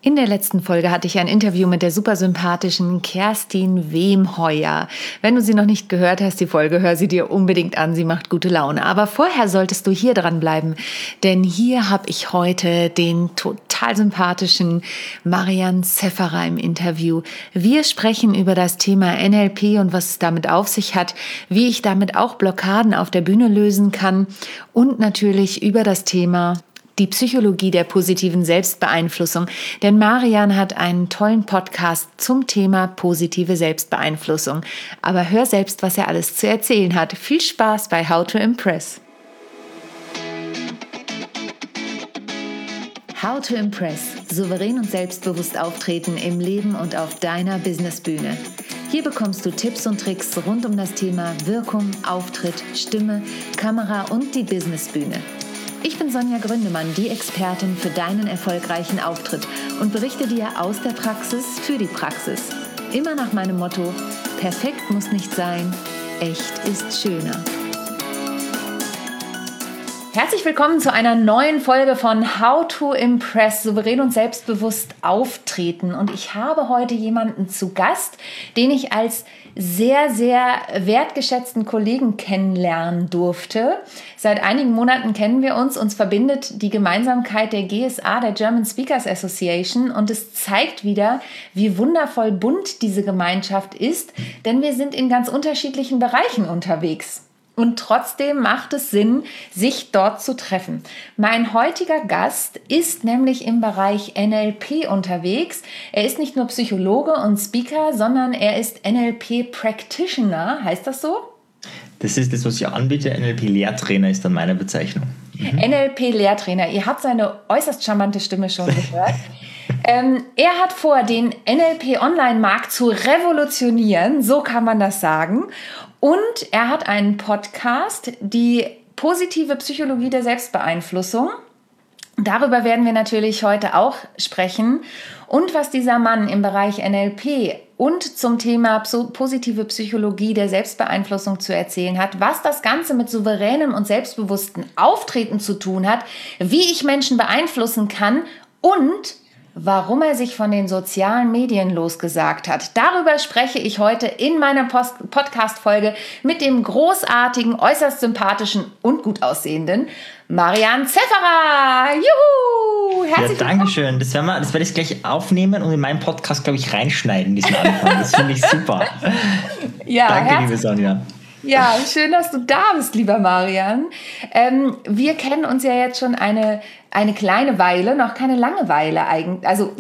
In der letzten Folge hatte ich ein Interview mit der super sympathischen Kerstin Wemheuer. Wenn du sie noch nicht gehört hast, die Folge, hör sie dir unbedingt an, sie macht gute Laune. Aber vorher solltest du hier dranbleiben, denn hier habe ich heute den total sympathischen Marian Zefferer im Interview. Wir sprechen über das Thema NLP und was es damit auf sich hat, wie ich damit auch Blockaden auf der Bühne lösen kann und natürlich über das Thema die Psychologie der positiven Selbstbeeinflussung. Denn Marian hat einen tollen Podcast zum Thema positive Selbstbeeinflussung. Aber hör selbst, was er alles zu erzählen hat. Viel Spaß bei How to Impress. How to Impress. Souverän und selbstbewusst auftreten im Leben und auf deiner Businessbühne. Hier bekommst du Tipps und Tricks rund um das Thema Wirkung, Auftritt, Stimme, Kamera und die Businessbühne. Ich bin Sonja Gründemann, die Expertin für deinen erfolgreichen Auftritt und berichte dir aus der Praxis für die Praxis. Immer nach meinem Motto: perfekt muss nicht sein, echt ist schöner. Herzlich willkommen zu einer neuen Folge von How to Impress, souverän und selbstbewusst auftreten. Und ich habe heute jemanden zu Gast, den ich als sehr, sehr wertgeschätzten Kollegen kennenlernen durfte. Seit einigen Monaten kennen wir uns. Uns verbindet die Gemeinsamkeit der GSA, der German Speakers Association. Und es zeigt wieder, wie wundervoll bunt diese Gemeinschaft ist, denn wir sind in ganz unterschiedlichen Bereichen unterwegs. Und trotzdem macht es Sinn, sich dort zu treffen. Mein heutiger Gast ist nämlich im Bereich NLP unterwegs. Er ist nicht nur Psychologe und Speaker, sondern er ist NLP-Practitioner. Heißt das so? Das ist das, was ich anbiete. NLP-Lehrtrainer ist dann meine Bezeichnung. NLP-Lehrtrainer. Ihr habt seine äußerst charmante Stimme schon gehört. Er hat vor, den NLP-Online-Markt zu revolutionieren, so kann man das sagen. Und er hat einen Podcast, die positive Psychologie der Selbstbeeinflussung. Darüber werden wir natürlich heute auch sprechen. Und was dieser Mann im Bereich NLP und zum Thema positive Psychologie der Selbstbeeinflussung zu erzählen hat, was das Ganze mit souveränem und selbstbewusstem Auftreten zu tun hat, wie ich Menschen beeinflussen kann und warum er sich von den sozialen Medien losgesagt hat. Darüber spreche ich heute in meiner Podcast-Folge mit dem großartigen, äußerst sympathischen und gut aussehenden Marian Zefferer. Juhu! Herzlich willkommen. Dankeschön. Das werde ich gleich aufnehmen und in meinen Podcast, glaube ich, reinschneiden, diesen Anfang. Das finde ich super. Ja, danke, liebe Sonja. Ja, schön, dass du da bist, lieber Marian. Wir kennen uns ja jetzt schon eine kleine Weile, noch keine lange Weile eigentlich. Also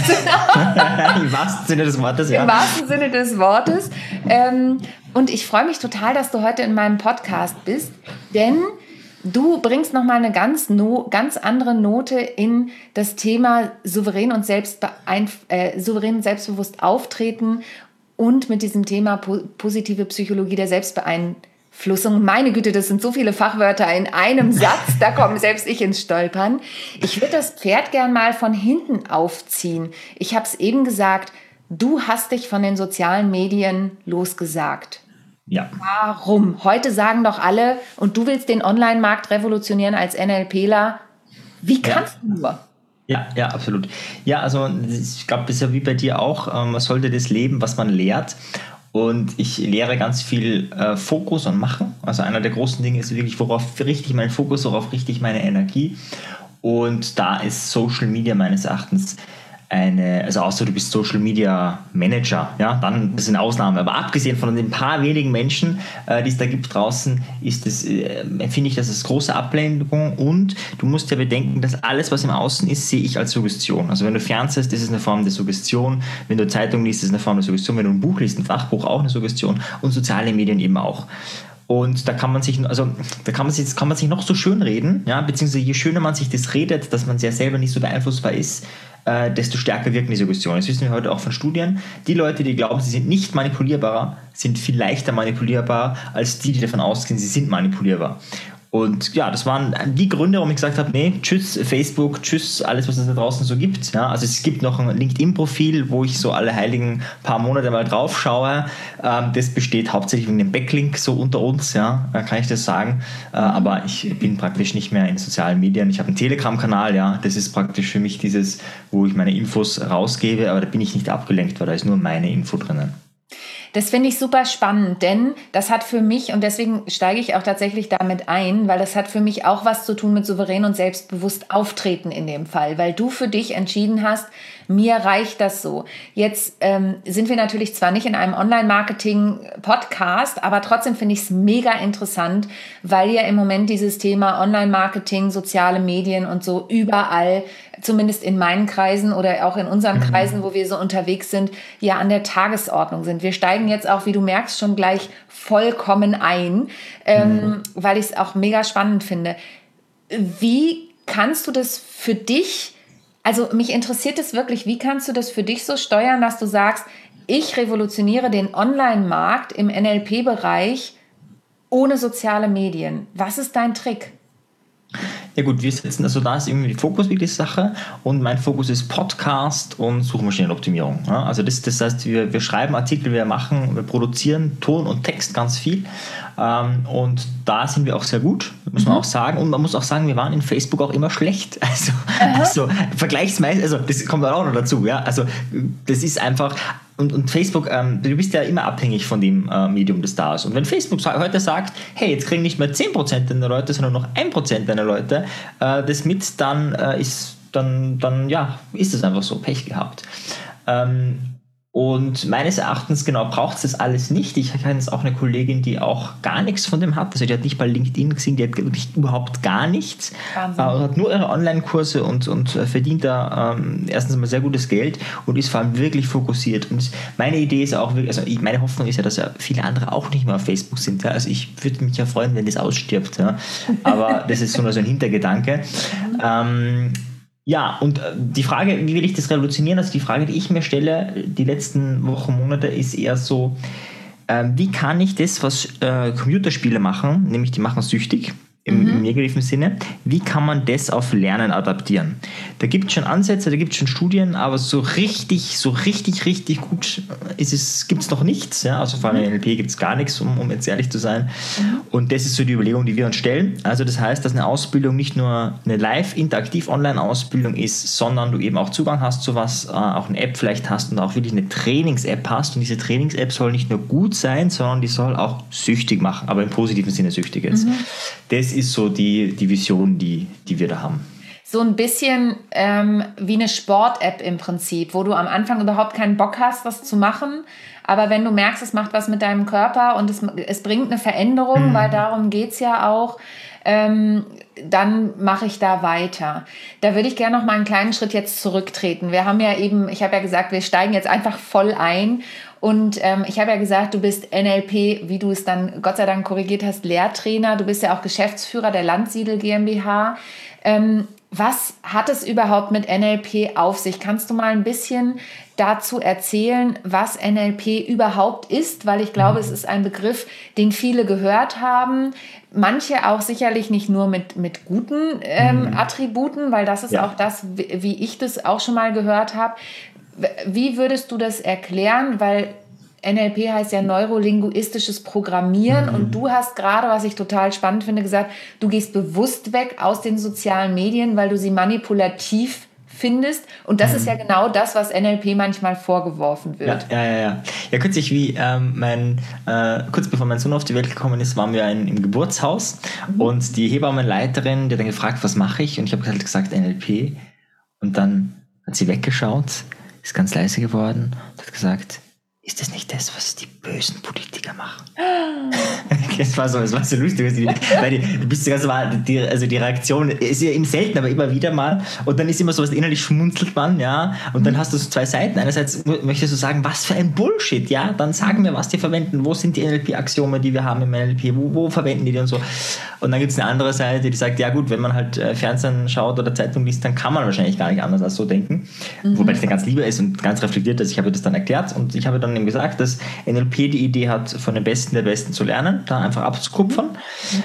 im wahrsten Sinne des Wortes, ja. Im wahrsten Sinne des Wortes. Und ich freue mich total, dass du heute in meinem Podcast bist, denn du bringst nochmal eine ganz andere Note in das Thema souverän und selbstbewusst auftreten und mit diesem Thema positive Psychologie der Selbstbeeinflussung. Meine Güte, das sind so viele Fachwörter in einem Satz, da komme selbst ich ins Stolpern. Ich würde das Pferd gern mal von hinten aufziehen. Ich habe es eben gesagt, du hast dich von den sozialen Medien losgesagt. Ja. Warum? Heute sagen doch alle, und du willst den Online-Markt revolutionieren als NLPler. Wie kannst du nur? Ja, absolut. Ja, also ich glaube, das ist ja wie bei dir auch, man sollte das leben, was man lehrt. Und ich lehre ganz viel Fokus und Machen. Also einer der großen Dinge ist wirklich, worauf richte ich meinen Fokus, worauf richte ich meine Energie. Und da ist Social Media meines Erachtens also außer du bist Social Media Manager, ja, dann ist eine Ausnahme. Aber abgesehen von den paar wenigen Menschen, die es da gibt draußen, empfinde ich das als große Ablenkung. Und du musst ja bedenken, dass alles, was im Außen ist, sehe ich als Suggestion. Also wenn du fernsiehst, ist es eine Form der Suggestion. Wenn du Zeitung liest, ist es eine Form der Suggestion. Wenn du ein Buch liest, ein Fachbuch, auch eine Suggestion. Und soziale Medien eben auch. Und da kann man sich noch so schön reden, ja, beziehungsweise je schöner man sich das redet, dass man ja selber nicht so beeinflussbar ist, desto stärker wirken die Suggestionen. Das wissen wir heute auch von Studien. Die Leute, die glauben, sie sind nicht manipulierbar, sind viel leichter manipulierbar als die davon ausgehen, sie sind manipulierbar. Und ja, das waren die Gründe, warum ich gesagt habe, nee, tschüss Facebook, tschüss alles, was es da draußen so gibt. Ja, also es gibt noch ein LinkedIn-Profil, wo ich so alle heiligen paar Monate mal drauf schaue. Das besteht hauptsächlich wegen dem Backlink so unter uns, ja, kann ich das sagen. Aber ich bin praktisch nicht mehr in sozialen Medien. Ich habe einen Telegram-Kanal, ja, das ist praktisch für mich dieses, wo ich meine Infos rausgebe, aber da bin ich nicht abgelenkt, weil da ist nur meine Info drinnen. Das finde ich super spannend, denn das hat für mich, und deswegen steige ich auch tatsächlich damit ein, weil das hat für mich auch was zu tun mit souverän und selbstbewusst auftreten in dem Fall, weil du für dich entschieden hast, mir reicht das so. Jetzt sind wir natürlich zwar nicht in einem Online-Marketing-Podcast, aber trotzdem finde ich es mega interessant, weil ja im Moment dieses Thema Online-Marketing, soziale Medien und so überall, zumindest in meinen Kreisen oder auch in unseren Kreisen, wo wir so unterwegs sind, ja an der Tagesordnung sind. Wir steigen jetzt auch, wie du merkst, schon gleich vollkommen ein, weil ich es auch mega spannend finde. Wie kannst du das für dich, also mich interessiert es wirklich, wie kannst du das für dich so steuern, dass du sagst, ich revolutioniere den Online-Markt im NLP-Bereich ohne soziale Medien? Was ist dein Trick? Ja gut, wir setzen, also da ist irgendwie die Fokus wirklich Sache und mein Fokus ist Podcast und Suchmaschinenoptimierung. Ja, also das heißt, wir schreiben Artikel, wir produzieren Ton und Text ganz viel und da sind wir auch sehr gut, muss man auch sagen. Und man muss auch sagen, wir waren in Facebook auch immer schlecht. Also vergleichsweise, also das kommt auch noch dazu. Ja, also das ist einfach. Und Facebook, du bist ja immer abhängig von dem Medium, das da ist. Und wenn Facebook heute sagt, hey, jetzt kriegen nicht mehr 10% deiner Leute, sondern noch 1% deiner Leute das mit, dann ist es einfach so, Pech gehabt. Und meines Erachtens, braucht es das alles nicht. Ich kenne jetzt auch eine Kollegin, die auch gar nichts von dem hat. Also die hat nicht bei LinkedIn gesehen, die hat wirklich überhaupt gar nichts. Hat nur ihre Online-Kurse und verdient da erstens mal sehr gutes Geld und ist vor allem wirklich fokussiert. Und meine Idee ist auch wirklich, meine Hoffnung ist ja, dass ja viele andere auch nicht mehr auf Facebook sind. Ja? Also ich würde mich ja freuen, wenn das ausstirbt. Ja? Aber das ist so nur so ein Hintergedanke. Ja, und die Frage, wie will ich das revolutionieren? Also die Frage, die ich mir stelle, die letzten Wochen, Monate, ist eher so, wie kann ich das, was Computerspiele machen, nämlich die machen süchtig, im negativen Sinne, wie kann man das auf Lernen adaptieren? Da gibt es schon Ansätze, da gibt es schon Studien, aber so richtig gut gibt es noch nichts. Ja? Also vor allem in NLP gibt es gar nichts, um jetzt ehrlich zu sein. Und das ist so die Überlegung, die wir uns stellen. Also das heißt, dass eine Ausbildung nicht nur eine Live-Interaktiv-Online-Ausbildung ist, sondern du eben auch Zugang hast zu was, auch eine App vielleicht hast und auch wirklich eine Trainings-App hast. Und diese Trainings-App soll nicht nur gut sein, sondern die soll auch süchtig machen, aber im positiven Sinne süchtig jetzt. Das ist so die Vision, die wir da haben. So ein bisschen wie eine Sport-App im Prinzip, wo du am Anfang überhaupt keinen Bock hast, das zu machen. Aber wenn du merkst, es macht was mit deinem Körper und es bringt eine Veränderung, weil darum geht es ja auch, dann mache ich da weiter. Da würde ich gerne noch mal einen kleinen Schritt jetzt zurücktreten. Ich habe ja gesagt, wir steigen jetzt einfach voll ein. Und ich habe ja gesagt, du bist NLP, wie du es dann Gott sei Dank korrigiert hast, Lehrtrainer. Du bist ja auch Geschäftsführer der Landsiedel GmbH. Was hat es überhaupt mit NLP auf sich? Kannst du mal ein bisschen dazu erzählen, was NLP überhaupt ist? Weil ich glaube, es ist ein Begriff, den viele gehört haben. Manche auch sicherlich nicht nur mit guten Attributen, weil das ist auch das, wie ich das auch schon mal gehört habe. Wie würdest du das erklären? Weil NLP heißt ja neurolinguistisches Programmieren und du hast gerade, was ich total spannend finde, gesagt, du gehst bewusst weg aus den sozialen Medien, weil du sie manipulativ findest und das ist ja genau das, was NLP manchmal vorgeworfen wird. Ja, kürzlich kurz bevor mein Sohn auf die Welt gekommen ist, waren wir im Geburtshaus und die Hebammenleiterin, die hat dann gefragt, was mache ich? Und ich habe halt gesagt NLP und dann hat sie weggeschaut, ist ganz leise geworden und hat gesagt, ist das nicht das, was die bösen Politiker machen? Das war so lustig, weil du bist ganz normal, die Reaktion ist ja eben selten, aber immer wieder mal. Und dann ist immer so was, innerlich schmunzelt man, ja. Und dann hast du so zwei Seiten. Einerseits möchtest du sagen, was für ein Bullshit, ja. Dann sagen wir, was die verwenden. Wo sind die NLP-Axiome, die wir haben im NLP? Wo verwenden die und so? Und dann gibt es eine andere Seite, die sagt, ja gut, wenn man halt Fernsehen schaut oder Zeitung liest, dann kann man wahrscheinlich gar nicht anders als so denken. Wobei das dann ganz lieber ist und ganz reflektiert ist. Ich habe das dann erklärt und ich habe dann eben gesagt, dass NLP die Idee hat, von den Besten der Besten zu lernen, da einfach abzukupfern.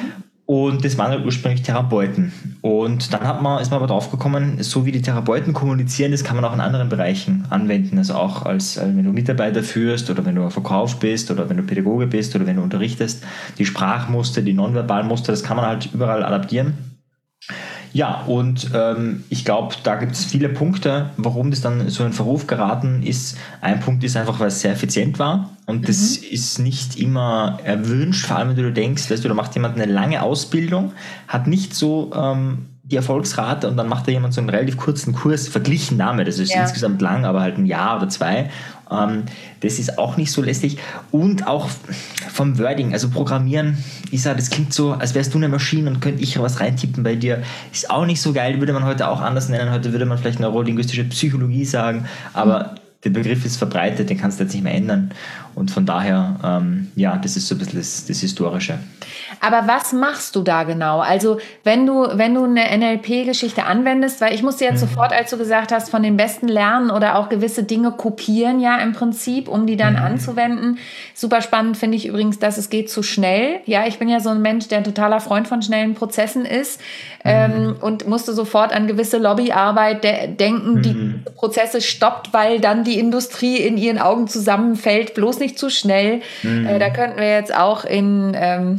Und das waren ja ursprünglich Therapeuten. Und dann ist man aber drauf gekommen, so wie die Therapeuten kommunizieren, das kann man auch in anderen Bereichen anwenden. Also auch wenn du Mitarbeiter führst oder wenn du Verkauf bist oder wenn du Pädagoge bist oder wenn du unterrichtest, die Sprachmuster, die Nonverbalmuster, das kann man halt überall adaptieren. Ja, und ich glaube, da gibt es viele Punkte, warum das dann so in Verruf geraten ist. Ein Punkt ist einfach, weil es sehr effizient war und das ist nicht immer erwünscht, vor allem wenn du denkst, weißt du, da macht jemand eine lange Ausbildung, hat nicht so die Erfolgsrate und dann macht da jemand so einen relativ kurzen Kurs, verglichen damit, das ist insgesamt lang, aber halt ein Jahr oder 2. Das ist auch nicht so lästig und auch vom Wording, also Programmieren, das klingt so, als wärst du eine Maschine und könnte ich was reintippen bei dir, ist auch nicht so geil, würde man heute auch anders nennen, heute würde man vielleicht neurolinguistische Psychologie sagen, aber der Begriff ist verbreitet, den kannst du jetzt nicht mehr ändern und von daher, das ist so ein bisschen das Historische. Aber was machst du da genau? Also wenn du eine NLP-Geschichte anwendest, weil ich musste jetzt sofort, als du gesagt hast, von den Besten lernen oder auch gewisse Dinge kopieren, ja im Prinzip, um die dann anzuwenden. Super spannend finde ich übrigens, dass es geht zu schnell. Ja, ich bin ja so ein Mensch, der ein totaler Freund von schnellen Prozessen ist und musste sofort an gewisse Lobbyarbeit denken, die Prozesse stoppt, weil dann die Industrie in ihren Augen zusammenfällt. Bloß nicht zu schnell. Da könnten wir jetzt auch in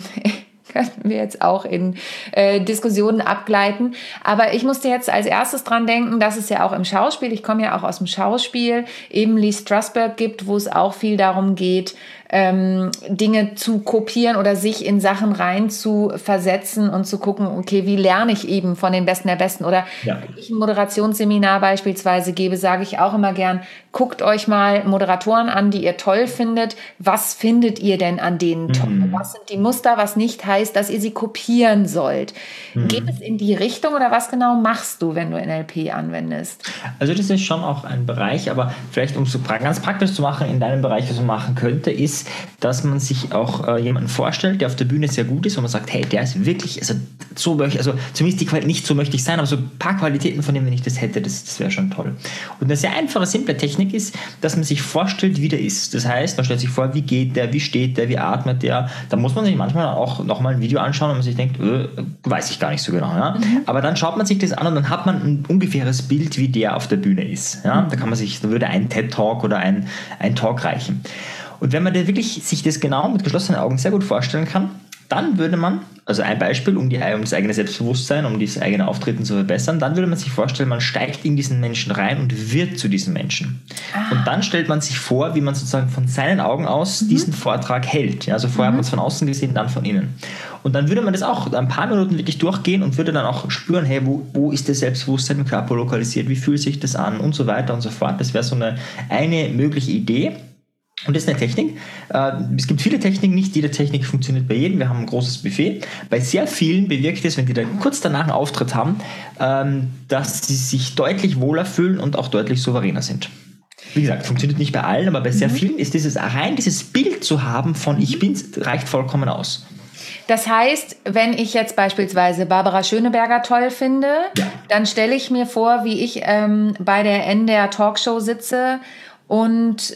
Diskussionen abgleiten. Aber ich musste jetzt als erstes dran denken, dass es ja auch im Schauspiel, ich komme ja auch aus dem Schauspiel, eben Lee Strasberg gibt, wo es auch viel darum geht, Dinge zu kopieren oder sich in Sachen rein zu versetzen und zu gucken, okay, wie lerne ich eben von den Besten der Besten? Oder wenn ich ein Moderationsseminar beispielsweise gebe, sage ich auch immer gern, guckt euch mal Moderatoren an, die ihr toll findet. Was findet ihr denn an denen toll? Was sind die Muster, was nicht heißt, dass ihr sie kopieren sollt? Geht es in die Richtung oder was genau machst du, wenn du NLP anwendest? Also das ist schon auch ein Bereich, aber vielleicht um es so ganz praktisch zu machen, in deinem Bereich, was man machen könnte, ist, dass man sich auch jemanden vorstellt, der auf der Bühne sehr gut ist und man sagt, hey, der ist wirklich, zumindest die Qualität, nicht so möchte ich sein, aber so ein paar Qualitäten von dem, wenn ich das hätte, das wäre schon toll. Und eine sehr einfache, simple Technik ist, dass man sich vorstellt, wie der ist. Das heißt, man stellt sich vor, wie geht der, wie steht der, wie atmet der. Da muss man sich manchmal auch nochmal ein Video anschauen und man sich denkt, weiß ich gar nicht so genau. Ja? Aber dann schaut man sich das an und dann hat man ein ungefähres Bild, wie der auf der Bühne ist. Ja? Da würde ein TED-Talk oder ein Talk reichen. Und wenn man wirklich sich das genau mit geschlossenen Augen sehr gut vorstellen kann, dann würde man, also ein Beispiel, um das eigene Selbstbewusstsein, um das eigene Auftreten zu verbessern, dann würde man sich vorstellen, man steigt in diesen Menschen rein und wird zu diesem Menschen. Und dann stellt man sich vor, wie man sozusagen von seinen Augen aus diesen Vortrag hält. Ja, also vorher hat man es von außen gesehen, dann von innen. Und dann würde man das auch ein paar Minuten wirklich durchgehen und würde dann auch spüren, hey, wo ist das Selbstbewusstsein im Körper lokalisiert, wie fühlt sich das an und so weiter und so fort. Das wäre so eine mögliche Idee. Und das ist eine Technik. Es gibt viele Techniken, nicht jede Technik funktioniert bei jedem. Wir haben ein großes Buffet. Bei sehr vielen bewirkt es, wenn die dann kurz danach einen Auftritt haben, dass sie sich deutlich wohler fühlen und auch deutlich souveräner sind. Wie gesagt, funktioniert nicht bei allen, aber bei sehr vielen ist dieses Bild zu haben von ich bin's, reicht vollkommen aus. Das heißt, wenn ich jetzt beispielsweise Barbara Schöneberger toll finde, dann stelle ich mir vor, wie ich bei der NDR Talkshow sitze und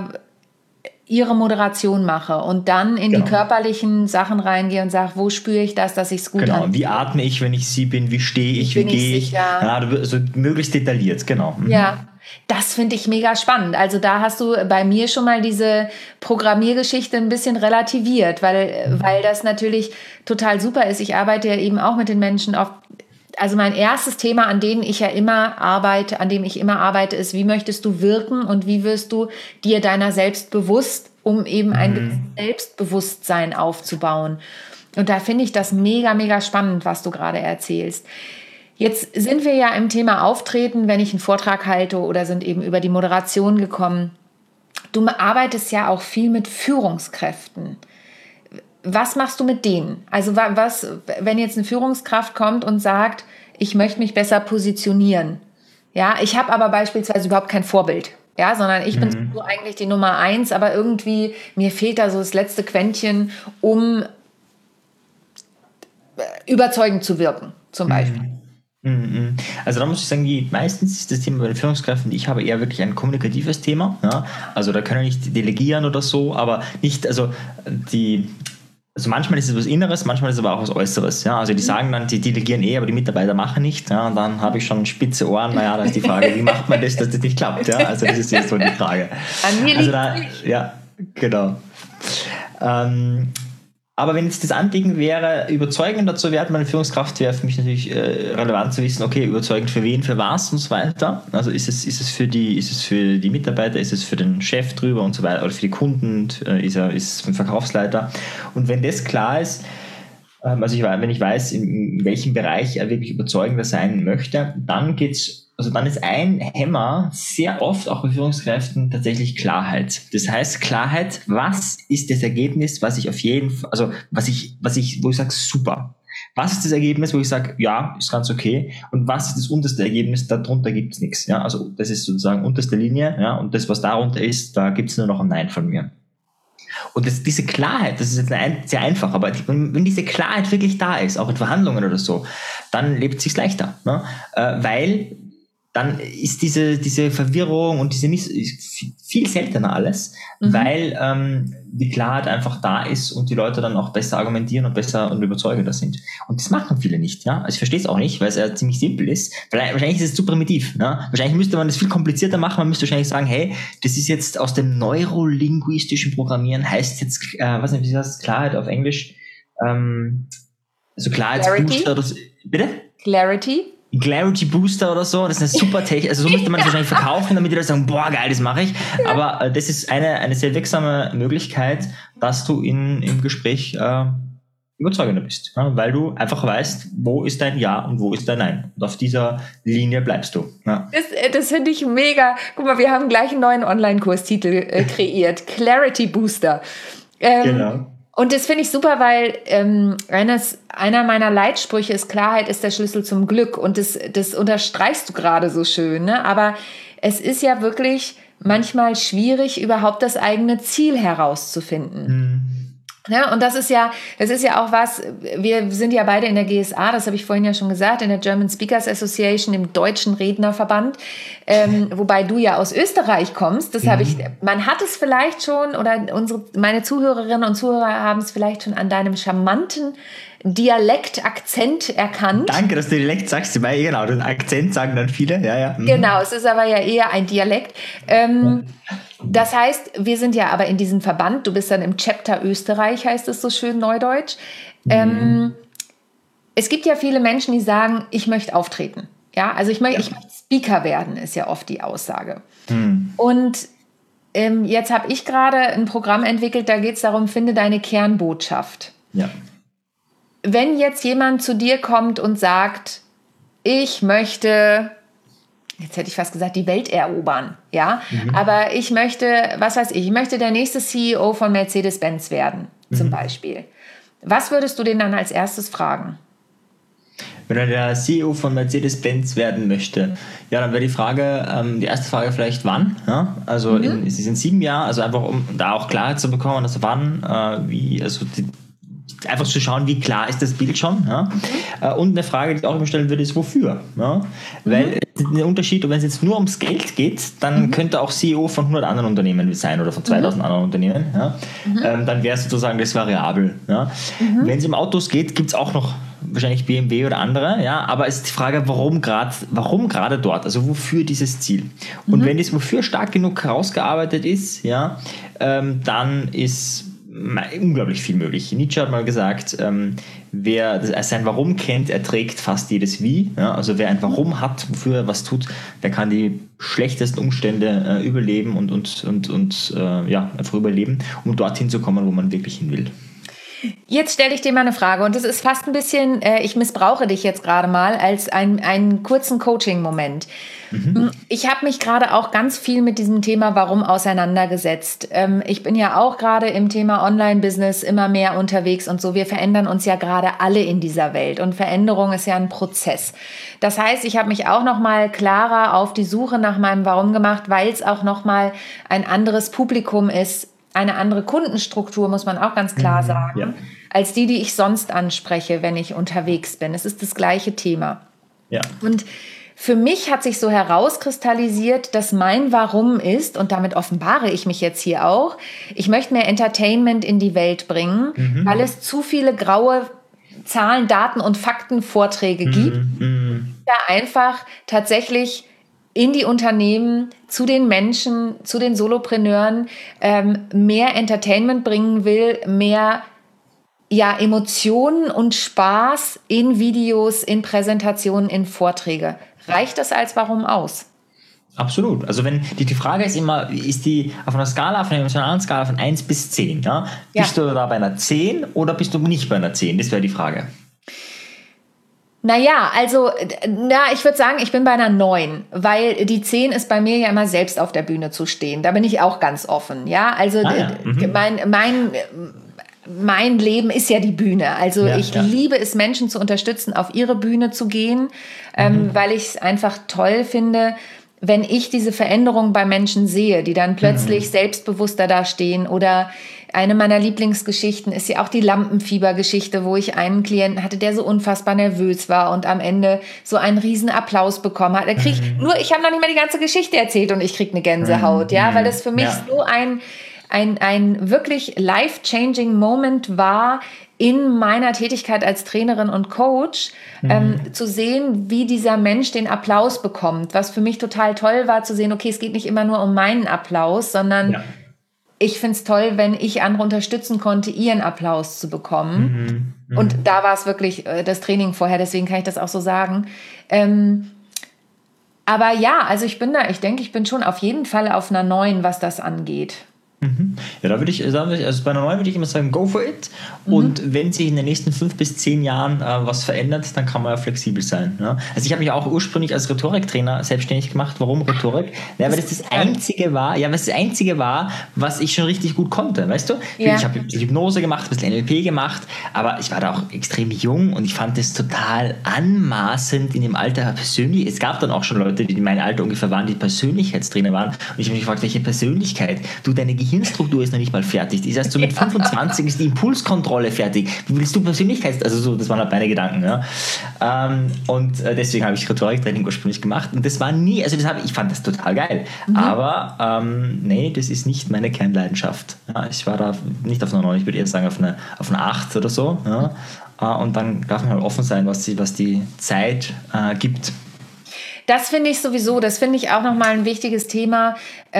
ihre Moderation mache und dann in die körperlichen Sachen reingehe und sage, wo spüre ich das, dass ich es gut an. Wie atme ich, wenn ich sie bin, wie stehe ich, wie gehe ich. Ja, also möglichst detailliert, genau. Ja, das finde ich mega spannend. Also da hast du bei mir schon mal diese Programmiergeschichte ein bisschen relativiert, weil das natürlich total super ist. Ich arbeite ja eben auch mit den Menschen auf. Also mein erstes Thema, an dem ich immer arbeite, ist, wie möchtest du wirken und wie wirst du dir deiner selbst bewusst, um eben ein Selbstbewusstsein aufzubauen. Und da finde ich das mega, mega spannend, was du gerade erzählst. Jetzt sind wir ja im Thema Auftreten, wenn ich einen Vortrag halte oder sind eben über die Moderation gekommen. Du arbeitest ja auch viel mit Führungskräften. Was machst du mit denen? Also wenn jetzt eine Führungskraft kommt und sagt, ich möchte mich besser positionieren. Ja, ich habe aber beispielsweise überhaupt kein Vorbild. Ja, sondern ich bin so eigentlich die Nummer 1, aber irgendwie mir fehlt da so das letzte Quäntchen, um überzeugend zu wirken, zum Beispiel. Also da muss ich sagen, meistens ist das Thema bei den Führungskräften, ich habe eher wirklich ein kommunikatives Thema. Ja? Also da können wir nicht delegieren oder so, aber nicht, also manchmal ist es was Inneres, manchmal ist es aber auch was Äußeres. Ja? Also die sagen dann, die delegieren aber die Mitarbeiter machen nicht. Ja? Und dann habe ich schon spitze Ohren. Naja, da ist die Frage, wie macht man das, dass das nicht klappt? Ja? Also das ist jetzt so die Frage. An mir also da, ja, genau. Aber wenn jetzt das Anliegen wäre, überzeugender zu werden, meine Führungskraft, wäre für mich natürlich relevant zu wissen, okay, überzeugend für wen, für was und so weiter. Also ist es für die Mitarbeiter, ist es für den Chef drüber und so weiter, oder für die Kunden, ist es für den Verkaufsleiter. Und wenn das klar ist, also wenn ich weiß, in welchem Bereich er wirklich überzeugender sein möchte, dann ist ein Hämmer sehr oft auch bei Führungskräften tatsächlich Klarheit. Das heißt Klarheit, was ist das Ergebnis, was ich auf jeden Fall, also wo ich sage, super. Was ist das Ergebnis, wo ich sage, ja, ist ganz okay. Und was ist das unterste Ergebnis, darunter gibt es nichts. Ja? Also das ist sozusagen unterste Linie, ja, und das, was darunter ist, da gibt es nur noch ein Nein von mir. Und diese Klarheit, das ist jetzt sehr einfach, aber wenn diese Klarheit wirklich da ist, auch in Verhandlungen oder so, dann lebt es sich leichter. Ne? Weil dann ist diese Verwirrung und diese viel seltener alles, weil die Klarheit einfach da ist und die Leute dann auch besser argumentieren und besser und überzeugender sind. Und das machen viele nicht. Ja? Also ich verstehe es auch nicht, weil es ja ziemlich simpel ist. Wahrscheinlich ist es zu primitiv. Ne? Wahrscheinlich müsste man das viel komplizierter machen. Man müsste wahrscheinlich sagen, hey, das ist jetzt aus dem neurolinguistischen Programmieren, heißt jetzt, was nicht, wie heißt Klarheit auf Englisch? Also Klarheitsbooster oder so. Bitte? Clarity Booster oder so, das ist eine super Technik, also so müsste man es wahrscheinlich verkaufen, damit die Leute sagen, boah, geil, das mache ich. Aber das ist eine sehr wirksame Möglichkeit, dass du im Gespräch überzeugender bist, ja? Weil du einfach weißt, wo ist dein Ja und wo ist dein Nein. Und auf dieser Linie bleibst du. Ja. Das finde ich mega. Guck mal, wir haben gleich einen neuen Online-Kurstitel kreiert, Clarity Booster. Genau. Und das finde ich super, weil einer meiner Leitsprüche ist, Klarheit ist der Schlüssel zum Glück. Und das unterstreichst du gerade so schön. Ne? Aber es ist ja wirklich manchmal schwierig, überhaupt das eigene Ziel herauszufinden. Ja, und das ist ja auch was, wir sind ja beide in der GSA, das habe ich vorhin ja schon gesagt, in der German Speakers Association, im Deutschen Rednerverband, wobei du ja aus Österreich kommst. Das man hat es vielleicht schon, oder meine Zuhörerinnen und Zuhörer haben es vielleicht schon an deinem charmanten Dialekt, Akzent erkannt. Danke, dass du Dialekt sagst, weil genau, den Akzent sagen dann viele. Ja. Genau, es ist aber ja eher ein Dialekt. Das heißt, wir sind ja aber in diesem Verband, du bist dann im Chapter Österreich, heißt es so schön neudeutsch. Es gibt ja viele Menschen, die sagen, ich möchte auftreten. Ja, also ich möchte Speaker werden, ist ja oft die Aussage. Und jetzt habe ich gerade ein Programm entwickelt, da geht es darum, finde deine Kernbotschaft. Ja. Wenn jetzt jemand zu dir kommt und sagt, ich möchte, jetzt hätte ich fast gesagt, die Welt erobern, ja, aber ich möchte, ich möchte der nächste CEO von Mercedes-Benz werden, zum Beispiel. Was würdest du den dann als erstes fragen? Wenn er der CEO von Mercedes-Benz werden möchte, ja, dann wäre die erste Frage vielleicht wann, ja? Also es ist in 7 Jahren, also einfach um da auch Klarheit zu bekommen, also wann, einfach zu schauen, wie klar ist das Bild schon. Ja? Und eine Frage, die ich auch immer stellen würde, ist wofür? Ja? Weil der Unterschied, wenn es jetzt nur ums Geld geht, dann könnte auch CEO von 100 anderen Unternehmen sein oder von 2000 anderen Unternehmen. Ja? Dann wäre sozusagen das variabel. Ja? Wenn es um Autos geht, gibt es auch noch wahrscheinlich BMW oder andere, ja, aber es ist die Frage, warum gerade dort, also wofür dieses Ziel. Und wenn das wofür stark genug herausgearbeitet ist, ja, dann ist unglaublich viel möglich. Nietzsche hat mal gesagt, wer sein Warum kennt, erträgt fast jedes Wie. Ja? Also wer ein Warum hat, wofür er was tut, der kann die schlechtesten Umstände überleben und einfach überleben, um dorthin zu kommen, wo man wirklich hin will. Jetzt stelle ich dir mal eine Frage und das ist fast ein bisschen, ich missbrauche dich jetzt gerade mal als einen kurzen Coaching-Moment. Ich habe mich gerade auch ganz viel mit diesem Thema Warum auseinandergesetzt. Ich bin ja auch gerade im Thema Online-Business immer mehr unterwegs und so. Wir verändern uns ja gerade alle in dieser Welt und Veränderung ist ja ein Prozess. Das heißt, ich habe mich auch noch mal klarer auf die Suche nach meinem Warum gemacht, weil es auch noch mal ein anderes Publikum ist, eine andere Kundenstruktur, muss man auch ganz klar sagen, als die ich sonst anspreche, wenn ich unterwegs bin. Es ist das gleiche Thema. Ja. Und für mich hat sich so herauskristallisiert, dass mein Warum ist, und damit offenbare ich mich jetzt hier auch, ich möchte mehr Entertainment in die Welt bringen, weil es zu viele graue Zahlen, Daten und Faktenvorträge gibt, da einfach tatsächlich in die Unternehmen, zu den Menschen, zu den Solopreneuren mehr Entertainment bringen will, mehr Emotionen und Spaß in Videos, in Präsentationen, in Vorträge. Reicht das als Warum aus? Absolut. Also wenn die Frage ist immer, ist die auf einer Skala, auf einer emotionalen Skala von 1 bis 10, ja? Bist du da bei einer 10 oder bist du nicht bei einer 10? Das wäre die Frage. Naja, also, ich würde sagen, ich bin bei einer 9, weil die 10 ist bei mir ja immer selbst auf der Bühne zu stehen. Da bin ich auch ganz offen, ja. Also mein Leben ist ja die Bühne. Also ich liebe es, Menschen zu unterstützen, auf ihre Bühne zu gehen, weil ich es einfach toll finde, wenn ich diese Veränderung bei Menschen sehe, die dann plötzlich selbstbewusster dastehen. Oder eine meiner Lieblingsgeschichten ist ja auch die Lampenfieber-Geschichte, wo ich einen Klienten hatte, der so unfassbar nervös war und am Ende so einen riesen Applaus bekommen hat. Ich habe noch nicht mal die ganze Geschichte erzählt und ich kriege eine Gänsehaut, weil das für mich so ein wirklich life-changing Moment war, in meiner Tätigkeit als Trainerin und Coach zu sehen, wie dieser Mensch den Applaus bekommt. Was für mich total toll war, zu sehen, okay, es geht nicht immer nur um meinen Applaus, sondern ich finde es toll, wenn ich andere unterstützen konnte, ihren Applaus zu bekommen. Und da war es wirklich das Training vorher, deswegen kann ich das auch so sagen. Aber ja, also ich denke, ich bin schon auf jeden Fall auf einer 9, was das angeht. Ja, da würde ich sagen, also bei einer 9 würde ich immer sagen, go for it. Und wenn sich in den nächsten 5 bis 10 Jahren was verändert, dann kann man ja flexibel sein. Ne? Also ich habe mich auch ursprünglich als Rhetoriktrainer selbstständig gemacht. Warum Rhetorik? Ja, weil das Einzige war, was ich schon richtig gut konnte, weißt du? Ja. Ich habe Hypnose gemacht, ein bisschen NLP gemacht, aber ich war da auch extrem jung und ich fand es total anmaßend in dem Alter persönlich. Es gab dann auch schon Leute, die in meinem Alter ungefähr waren, die Persönlichkeitstrainer waren. Und ich habe mich gefragt, welche Persönlichkeit? Du, deine Gehirnstruktur ist noch nicht mal fertig. Das heißt, so mit 25 ist die Impulskontrolle fertig. Wie willst du Persönlichkeit? Also so, das waren halt meine Gedanken. Ja. Und deswegen habe ich Rhetoriktraining ursprünglich gemacht. Und das war nie, also ich fand das total geil. Aber nee, das ist nicht meine Kernleidenschaft. Ja, ich war da nicht auf einer 9, ich würde eher sagen auf eine 8 oder so. Ja. Und dann darf man halt offen sein, was die Zeit gibt. Das finde ich sowieso, das finde ich auch nochmal ein wichtiges Thema.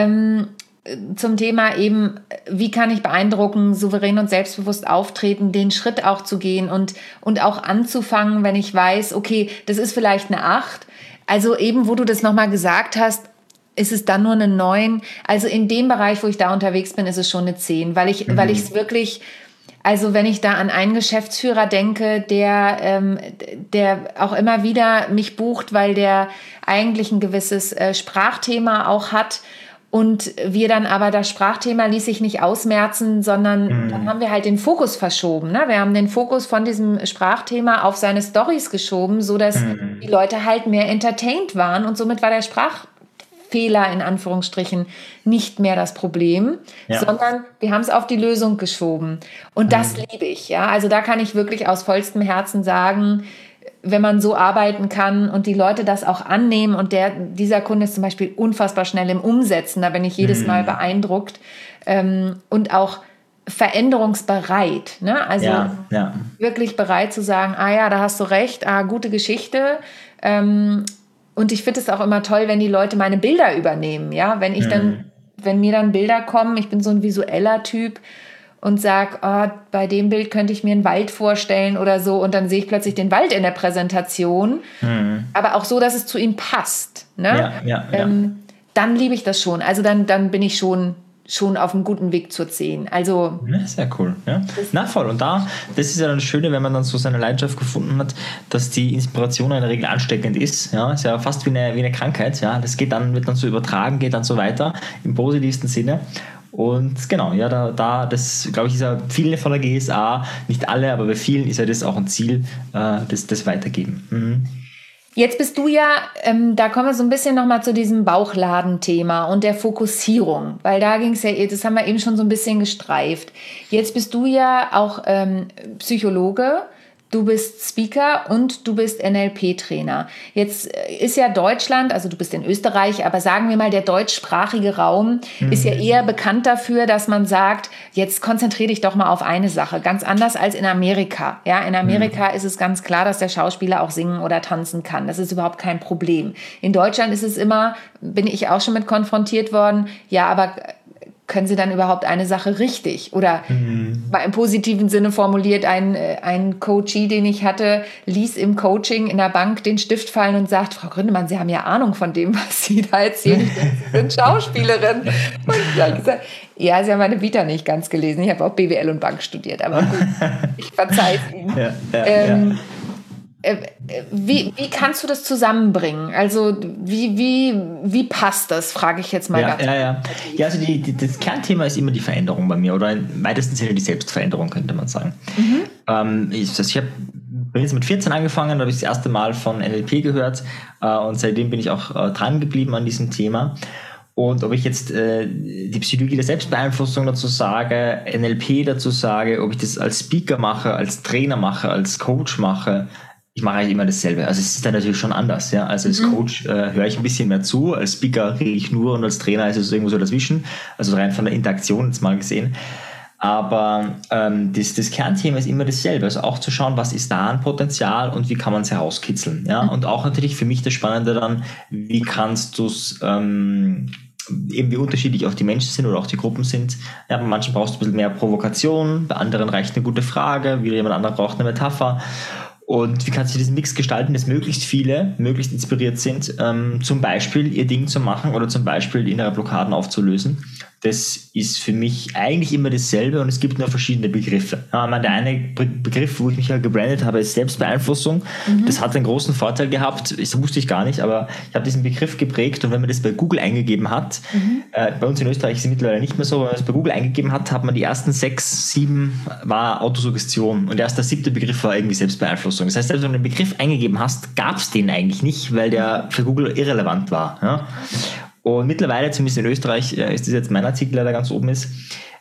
Zum Thema eben, wie kann ich beeindrucken, souverän und selbstbewusst auftreten, den Schritt auch zu gehen und auch anzufangen, wenn ich weiß, okay, das ist vielleicht eine 8. Also eben, wo du das nochmal gesagt hast, ist es dann nur eine 9. Also in dem Bereich, wo ich da unterwegs bin, ist es schon eine 10, weil ich es wirklich, also wenn ich da an einen Geschäftsführer denke, der auch immer wieder mich bucht, weil der eigentlich ein gewisses Sprachthema auch hat, und wir dann aber das Sprachthema ließ sich nicht ausmerzen, sondern dann haben wir halt den Fokus verschoben. Ne? Wir haben den Fokus von diesem Sprachthema auf seine Storys geschoben, sodass die Leute halt mehr entertained waren. Und somit war der Sprachfehler in Anführungsstrichen nicht mehr das Problem, sondern wir haben es auf die Lösung geschoben. Und das liebe ich. Ja? Also da kann ich wirklich aus vollstem Herzen sagen, wenn man so arbeiten kann und die Leute das auch annehmen und dieser Kunde ist zum Beispiel unfassbar schnell im Umsetzen, da bin ich jedes Mal beeindruckt und auch veränderungsbereit, ne? Also wirklich bereit zu sagen, da hast du recht, gute Geschichte, und ich finde es auch immer toll, wenn die Leute meine Bilder übernehmen, ja, wenn mir dann Bilder kommen, ich bin so ein visueller Typ, und sag, bei dem Bild könnte ich mir einen Wald vorstellen oder so, und dann sehe ich plötzlich den Wald in der Präsentation, aber auch so, dass es zu ihm passt. Ne? Dann liebe ich das schon. Also dann bin ich schon auf einem guten Weg zur 10. Also sehr cool. Ja. Na voll. Und das ist ja das Schöne, wenn man dann so seine Leidenschaft gefunden hat, dass die Inspiration in der Regel ansteckend ist. Ja, ist ja fast wie eine Krankheit. Ja, das wird dann so übertragen, geht dann so weiter im positivsten Sinne. Und genau, das glaube ich ist ja viele von der GSA, nicht alle, aber bei vielen ist ja das auch ein Ziel, das Weitergeben. Jetzt bist du ja, da kommen wir so ein bisschen nochmal zu diesem Bauchladen-Thema und der Fokussierung, weil da ging es ja, das haben wir eben schon so ein bisschen gestreift. Jetzt bist du ja auch Psychologe, du bist Speaker und du bist NLP-Trainer. Jetzt ist ja Deutschland, also du bist in Österreich, aber sagen wir mal, der deutschsprachige Raum ist ja eher bekannt dafür, dass man sagt, jetzt konzentriere dich doch mal auf eine Sache. Ganz anders als in Amerika. Ja, in Amerika ist es ganz klar, dass der Schauspieler auch singen oder tanzen kann. Das ist überhaupt kein Problem. In Deutschland ist es immer, bin ich auch schon mit konfrontiert worden, ja, aber können Sie dann überhaupt eine Sache richtig? Oder mal im positiven Sinne formuliert, ein Coachee, den ich hatte, ließ im Coaching in der Bank den Stift fallen und sagt, Frau Gründemann, Sie haben ja Ahnung von dem, was Sie da erzählen. Sie sind Schauspielerin. Und ich habe gesagt, ja, Sie haben meine Vita nicht ganz gelesen. Ich habe auch BWL und Bank studiert, aber gut, ich verzeihe es Ihnen. Wie kannst du das zusammenbringen? Also wie passt das, frage ich jetzt mal ganz Ja, also das Kernthema ist immer die Veränderung bei mir oder im weitesten Sinne die Selbstveränderung, könnte man sagen. Ich bin jetzt mit 14 angefangen, da habe ich das erste Mal von NLP gehört und seitdem bin ich auch dran geblieben an diesem Thema. Und ob ich jetzt die Psychologie der Selbstbeeinflussung dazu sage, NLP dazu sage, ob ich das als Speaker mache, als Trainer mache, als Coach mache, ich mache eigentlich immer dasselbe. Also es ist dann natürlich schon anders. Ja? Also als Coach höre ich ein bisschen mehr zu, als Speaker rede ich nur und als Trainer ist es irgendwo so dazwischen. Also rein von der Interaktion jetzt mal gesehen. Aber das Kernthema ist immer dasselbe. Also auch zu schauen, was ist da an Potenzial und wie kann man es herauskitzeln. Ja? Und auch natürlich für mich das Spannende dann, wie kannst du es eben wie unterschiedlich auch die Menschen sind oder auch die Gruppen sind. Ja, bei manchen brauchst du ein bisschen mehr Provokation, bei anderen reicht eine gute Frage, wieder jemand anderer braucht eine Metapher. Und wie kannst du diesen Mix gestalten, dass möglichst viele möglichst inspiriert sind, zum Beispiel ihr Ding zu machen oder zum Beispiel innere Blockaden aufzulösen. Das ist für mich eigentlich immer dasselbe und es gibt nur verschiedene Begriffe. Ja, ich meine, der eine Begriff, wo ich mich ja gebrandet habe, ist Selbstbeeinflussung. Das hat einen großen Vorteil gehabt, das wusste ich gar nicht, aber ich habe diesen Begriff geprägt und wenn man das bei Google eingegeben hat, bei uns in Österreich ist es mittlerweile nicht mehr so, wenn man das bei Google eingegeben hat, hat man die ersten 6, 7 war Autosuggestion und erst der 7. Begriff war irgendwie Selbstbeeinflussung. Das heißt, selbst wenn du den Begriff eingegeben hast, gab es den eigentlich nicht, weil der für Google irrelevant war. Ja? Und mittlerweile, zumindest in Österreich, ist das jetzt mein Artikel, der da ganz oben ist.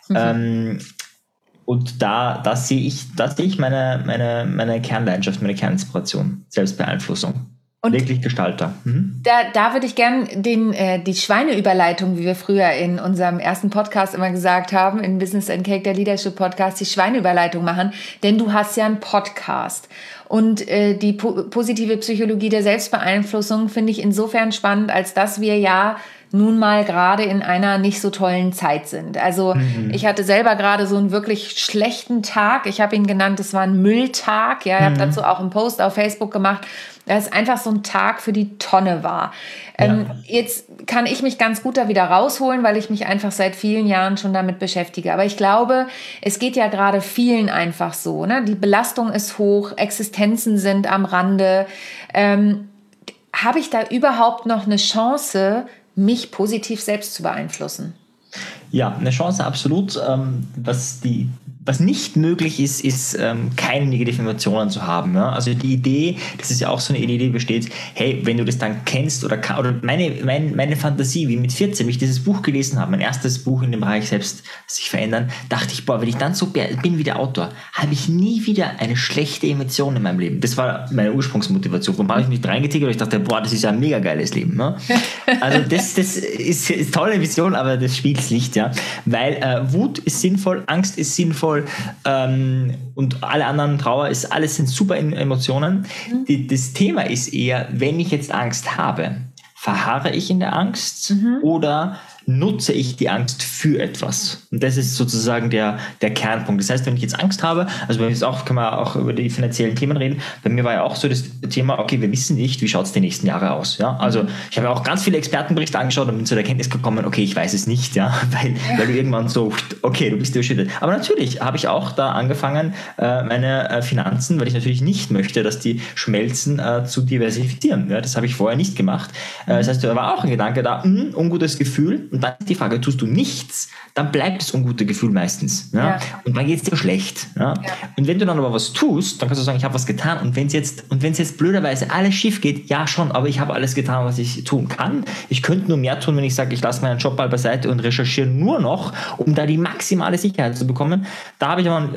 Und da sehe ich meine Kernleidenschaft, meine Kerninspiration, Selbstbeeinflussung. Und wirklich Gestalter. Da würde ich gern die Schweineüberleitung, wie wir früher in unserem ersten Podcast immer gesagt haben, in Business and Cake, der Leadership Podcast, die Schweineüberleitung machen, denn du hast ja einen Podcast. Und die positive Psychologie der Selbstbeeinflussung finde ich insofern spannend, als dass wir ja nun mal gerade in einer nicht so tollen Zeit sind. Also ich hatte selber gerade so einen wirklich schlechten Tag. Ich habe ihn genannt, es war ein Mülltag. Ja, ich habe dazu auch einen Post auf Facebook gemacht, dass es einfach so ein Tag für die Tonne war. Jetzt kann ich mich ganz gut da wieder rausholen, weil ich mich einfach seit vielen Jahren schon damit beschäftige. Aber ich glaube, es geht ja gerade vielen einfach so. Ne? Die Belastung ist hoch, Existenzen sind am Rande. Habe ich da überhaupt noch eine Chance, mich positiv selbst zu beeinflussen? Ja, eine Chance absolut. Was nicht möglich ist, keine negativen Emotionen zu haben. Ja? Also die Idee, das ist ja auch so eine Idee, die besteht, hey, wenn du das dann kennst oder meine Fantasie, wie mit 14, wie ich dieses Buch gelesen habe, mein erstes Buch in dem Bereich selbst sich verändern, dachte ich, wenn ich dann so bin wie der Autor, habe ich nie wieder eine schlechte Emotion in meinem Leben. Das war meine Ursprungsmotivation. Warum habe ich mich reingetigert und ich dachte, das ist ja ein mega geiles Leben. Ne? Also das ist eine tolle Vision, aber das spiegelt Licht, ja. Weil Wut ist sinnvoll, Angst ist sinnvoll, und alle anderen Trauer alles sind super Emotionen. Das Thema ist eher, wenn ich jetzt Angst habe, verharre ich in der Angst oder nutze ich die Angst für etwas? Und das ist sozusagen der Kernpunkt. Das heißt, wenn ich jetzt Angst habe, also kann man auch über die finanziellen Themen reden, bei mir war ja auch so das Thema, okay, wir wissen nicht, wie schaut es die nächsten Jahre aus. Ja? Also ich habe auch ganz viele Expertenberichte angeschaut und bin zu der Erkenntnis gekommen, okay, ich weiß es nicht, ja? weil du irgendwann so, okay, du bist überschüttet. Aber natürlich habe ich auch da angefangen, meine Finanzen, weil ich natürlich nicht möchte, dass die schmelzen, zu diversifizieren. Ja? Das habe ich vorher nicht gemacht. Das heißt, da war auch ein Gedanke da, ungutes Gefühl. Und Und dann ist die Frage, tust du nichts, dann bleibt das ungute Gefühl meistens. Ja? Ja. Und dann geht es dir schlecht. Ja? Ja. Und wenn du dann aber was tust, dann kannst du sagen, ich habe was getan. Und wenn es jetzt blöderweise alles schief geht, ja schon, aber ich habe alles getan, was ich tun kann. Ich könnte nur mehr tun, wenn ich sage, ich lasse meinen Job mal beiseite und recherchiere nur noch, um da die maximale Sicherheit zu bekommen. Da habe ich aber,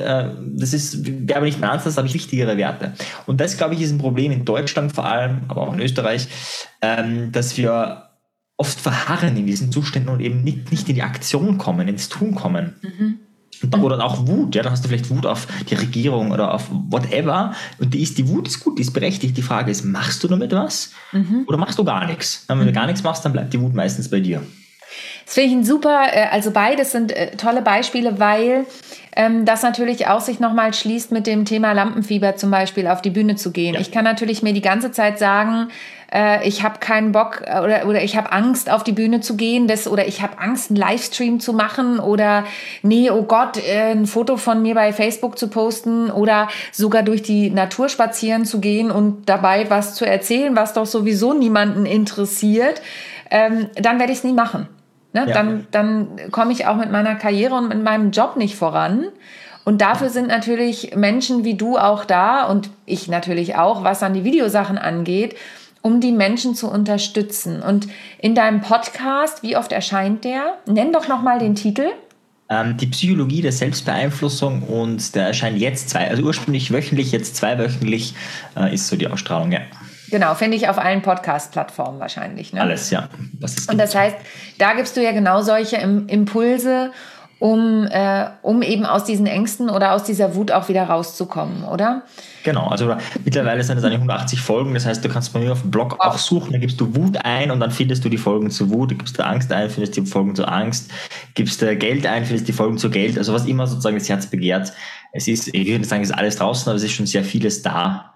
wäre aber nicht mein Ansatz, da habe ich wichtigere Werte. Und das, glaube ich, ist ein Problem in Deutschland vor allem, aber auch in Österreich, dass wir oft verharren in diesen Zuständen und eben nicht in die Aktion kommen, ins Tun kommen. Oder auch Wut, ja, dann hast du vielleicht Wut auf die Regierung oder auf whatever und die Wut ist gut, die ist berechtigt. Die Frage ist, machst du damit was oder machst du gar nichts? Und wenn du gar nichts machst, dann bleibt die Wut meistens bei dir. Das finde ich ein super, also beides sind tolle Beispiele, weil das natürlich auch sich nochmal schließt mit dem Thema Lampenfieber zum Beispiel auf die Bühne zu gehen. Ja. Ich kann natürlich mir die ganze Zeit sagen, ich habe keinen Bock oder ich habe Angst, auf die Bühne zu gehen, oder ich habe Angst, einen Livestream zu machen oder nee, oh Gott, ein Foto von mir bei Facebook zu posten oder sogar durch die Natur spazieren zu gehen und dabei was zu erzählen, was doch sowieso niemanden interessiert, dann werde ich es nie machen. Ne? Ja. Dann komme ich auch mit meiner Karriere und mit meinem Job nicht voran. Und dafür sind natürlich Menschen wie du auch da und ich natürlich auch, was an die Videosachen angeht, um die Menschen zu unterstützen. Und in deinem Podcast, wie oft erscheint der? Nenn doch nochmal den Titel. Die Psychologie der Selbstbeeinflussung und der erscheint jetzt ursprünglich wöchentlich, jetzt zweiwöchentlich ist so die Ausstrahlung, ja. Genau, finde ich auf allen Podcast-Plattformen wahrscheinlich. Ne? Alles, ja. Und das heißt, da gibst du ja genau solche Impulse, um eben aus diesen Ängsten oder aus dieser Wut auch wieder rauszukommen, oder? Genau, also mittlerweile sind es eigentlich 180 Folgen, das heißt, du kannst bei mir auf dem Blog auch suchen, da gibst du Wut ein und dann findest du die Folgen zu Wut, du gibst da Angst ein, findest die Folgen zu Angst, gibst da Geld ein, findest die Folgen zu Geld, also was immer sozusagen das Herz begehrt. Ich würde nicht sagen, es ist alles draußen, aber es ist schon sehr vieles da.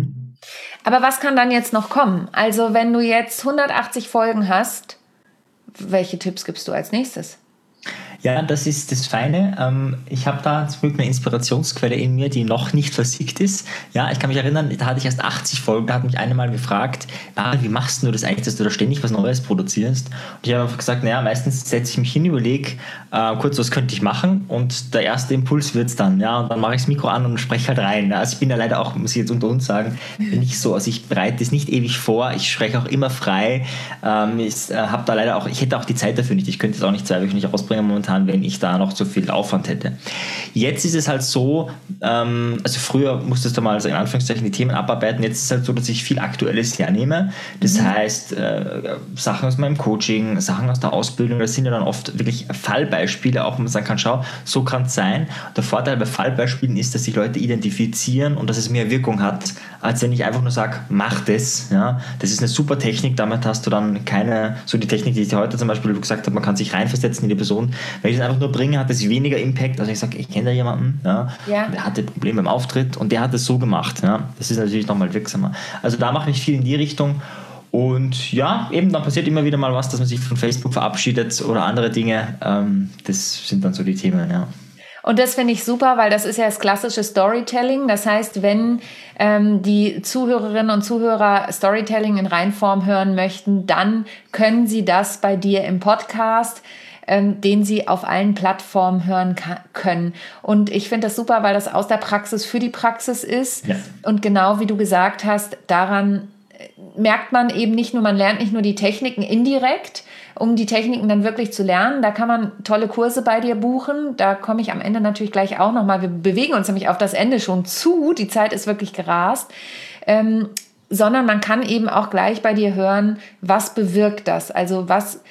Aber was kann dann jetzt noch kommen? Also wenn du jetzt 180 Folgen hast, welche Tipps gibst du als nächstes? Ja, das ist das Feine. Ich habe da zum Glück eine Inspirationsquelle in mir, die noch nicht versiegt ist. Ja, ich kann mich erinnern, da hatte ich erst 80 Folgen, da hat mich eine mal gefragt, wie machst du das eigentlich, dass du da ständig was Neues produzierst? Und ich habe einfach gesagt, meistens setze ich mich hin, überlege kurz, was könnte ich machen und der erste Impuls wird es dann. Ja, und dann mache ich das Mikro an und spreche halt rein. Also ich bin ja leider auch, muss ich jetzt unter uns sagen, nicht so, also ich bereite das nicht ewig vor, ich spreche auch immer frei. Ich habe da leider auch, ich hätte auch die Zeit dafür nicht, ich könnte es auch nicht zweiwöchentlich rausbringen momentan, wenn ich da noch zu viel Aufwand hätte. Jetzt ist es halt so, also früher musstest du mal in Anführungszeichen die Themen abarbeiten, jetzt ist es halt so, dass ich viel Aktuelles hernehme. Das heißt, Sachen aus meinem Coaching, Sachen aus der Ausbildung, das sind ja dann oft wirklich Fallbeispiele, auch wo man sagen kann, schau, so kann es sein. Der Vorteil bei Fallbeispielen ist, dass sich Leute identifizieren und dass es mehr Wirkung hat, als wenn ich einfach nur sage, mach das. Ja? Das ist eine super Technik, damit hast du dann keine, so die Technik, die ich heute zum Beispiel gesagt habe, man kann sich reinversetzen in die Person. Wenn ich das einfach nur bringe, hat das weniger Impact. Also ich sage, ich kenne da jemanden, der hatte Probleme beim Auftritt und der hat es so gemacht. Ja? Das ist natürlich nochmal wirksamer. Also da mache ich viel in die Richtung. Und ja, eben dann passiert immer wieder mal was, dass man sich von Facebook verabschiedet oder andere Dinge. Das sind dann so die Themen, ja. Und das finde ich super, weil das ist ja das klassische Storytelling. Das heißt, wenn die Zuhörerinnen und Zuhörer Storytelling in Reinform hören möchten, dann können sie das bei dir im Podcast, den sie auf allen Plattformen hören können. Und ich finde das super, weil das aus der Praxis für die Praxis ist. Ja. Und genau wie du gesagt hast, daran merkt man eben nicht nur, man lernt nicht nur die Techniken indirekt, um die Techniken dann wirklich zu lernen. Da kann man tolle Kurse bei dir buchen. Da komme ich am Ende natürlich gleich auch nochmal. Wir bewegen uns nämlich auf das Ende schon zu. Die Zeit ist wirklich gerast. Sondern man kann eben auch gleich bei dir hören, was bewirkt das? Also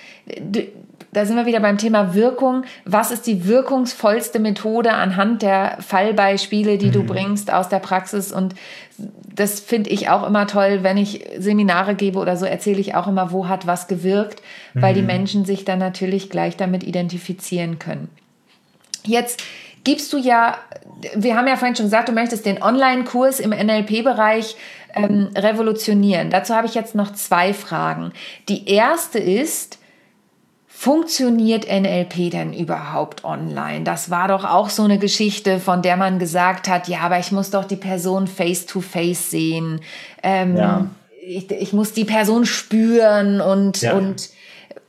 da sind wir wieder beim Thema Wirkung. Was ist die wirkungsvollste Methode anhand der Fallbeispiele, die du bringst aus der Praxis? Und das finde ich auch immer toll, wenn ich Seminare gebe oder so, erzähle ich auch immer, wo hat was gewirkt, weil die Menschen sich dann natürlich gleich damit identifizieren können. Jetzt gibst du ja, wir haben ja vorhin schon gesagt, du möchtest den Online-Kurs im NLP-Bereich revolutionieren. Dazu habe ich jetzt noch 2 Fragen. Die erste ist, funktioniert NLP denn überhaupt online? Das war doch auch so eine Geschichte, von der man gesagt hat, ja, aber ich muss doch die Person face-to-face sehen. Ich muss die Person spüren und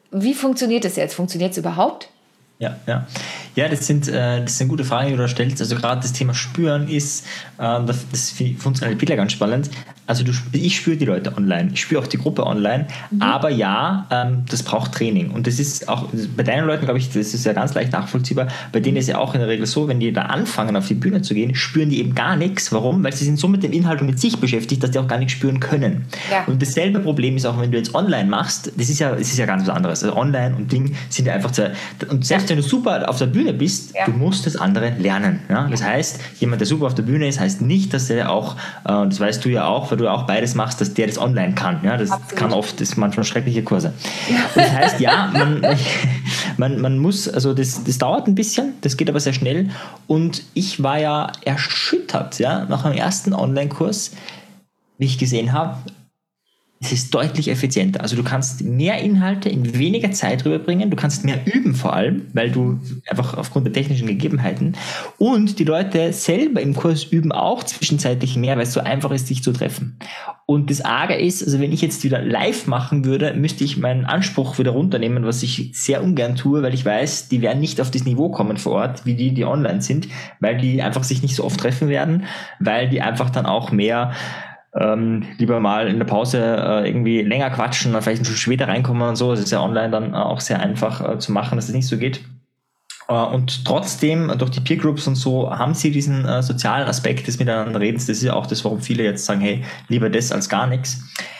wie funktioniert das jetzt? Funktioniert es überhaupt? Ja, das sind gute Fragen, die du da stellst. Also gerade das Thema Spüren ist, das für uns NLPler ganz spannend. Also ich spüre die Leute online, ich spüre auch die Gruppe online, aber ja, das braucht Training. Und das ist auch bei deinen Leuten, glaube ich, das ist ja ganz leicht nachvollziehbar. Bei denen ist ja auch in der Regel so, wenn die da anfangen, auf die Bühne zu gehen, spüren die eben gar nichts. Warum? Weil sie sind so mit dem Inhalt und mit sich beschäftigt, dass die auch gar nichts spüren können. Ja. Und dasselbe Problem ist auch, wenn du jetzt online machst, das ist ja ganz was anderes. Also online und Ding sind ja einfach und selbst wenn du super auf der Bühne bist, du musst das andere lernen. Ja? Das heißt, jemand, der super auf der Bühne ist, heißt nicht, dass er auch, das weißt du ja auch, weil du ja auch beides machst, dass der das online kann. Ja? Das kann oft, das sind manchmal schreckliche Kurse. Ja. Das heißt, ja, man muss, also das dauert ein bisschen, das geht aber sehr schnell. Und ich war ja erschüttert, ja, nach meinem ersten Online-Kurs, wie ich gesehen habe, es ist deutlich effizienter. Also du kannst mehr Inhalte in weniger Zeit rüberbringen, du kannst mehr üben vor allem, weil du einfach aufgrund der technischen Gegebenheiten, und die Leute selber im Kurs üben auch zwischenzeitlich mehr, weil es so einfach ist, sich zu treffen. Und das Arge ist, also wenn ich jetzt wieder live machen würde, müsste ich meinen Anspruch wieder runternehmen, was ich sehr ungern tue, weil ich weiß, die werden nicht auf das Niveau kommen vor Ort, wie die online sind, weil die einfach sich nicht so oft treffen werden, weil die einfach dann auch mehr lieber mal in der Pause irgendwie länger quatschen und vielleicht ein bisschen später reinkommen und so. Das ist ja online dann auch sehr einfach zu machen, dass es nicht so geht. Und trotzdem, durch die Peer Groups und so, haben sie diesen sozialen Aspekt des Miteinanderredens. Das ist ja auch das, warum viele jetzt sagen, hey, lieber das als gar nichts.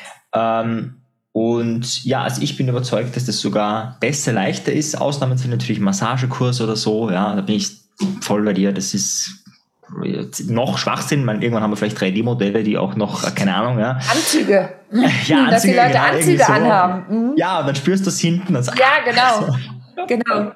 Und ja, also ich bin überzeugt, dass das sogar besser, leichter ist. Ausnahmen sind natürlich Massagekurs oder so. Ja, da bin ich voll bei dir. Das ist noch Schwachsinn. Irgendwann haben wir vielleicht 3D-Modelle, die auch noch, keine Ahnung, ja. Anzüge. Ja, Anzüge, dass die Leute genau, Anzüge so anhaben. Ja, und dann spürst du es hinten. Und ja, genau. Genau.